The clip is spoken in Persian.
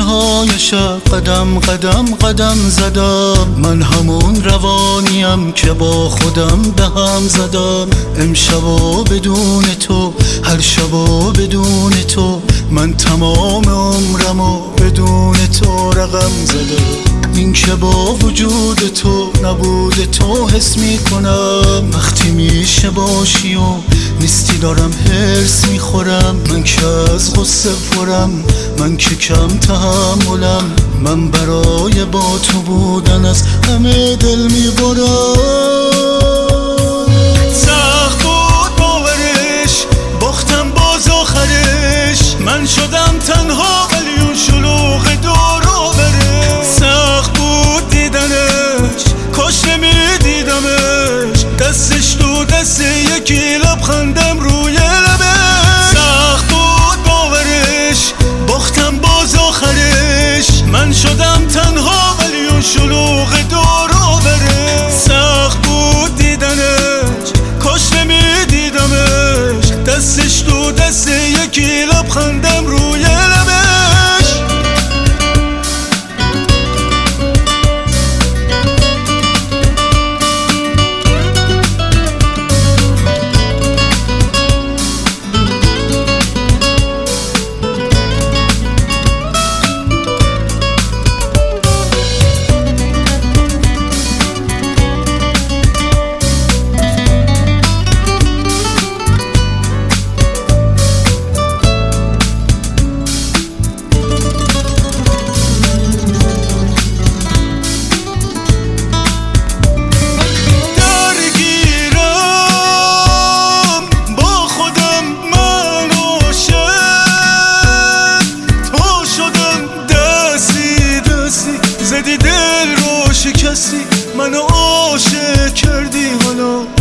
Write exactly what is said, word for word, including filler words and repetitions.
های شب قدم قدم قدم زدم. من همون روانیم که با خودم به هم زدم. امشب و بدون تو، هر شب و بدون تو، من تمام عمرمو بدون تو رقم زدم. این که با وجود تو نبود تو حس میکنم. وقتی میشه باشی و نیستی دارم هرس میخورم. من که از غصه پرم، من که کم تحملم. من برای با تو بودن از همه دل میبرم. سخت بود باورش، باختم باز آخرش. من شدم تنها ولی اون شلوغ دور و برش. سخت بود دیدنش، کاش نمیدیدمش. دستش تو دست یکی، لبخندم روی لبش. سخت بود باورش، باختم باز آخرش. من شدم تنها ولی اون شلوغ دور و برش. سخت بود دیدنش، کاش نمیدیدمش. دستش تو دست یکی، لبخندم روی لبش. زدی دل رو شکستی، منو عاشق کردی. حالا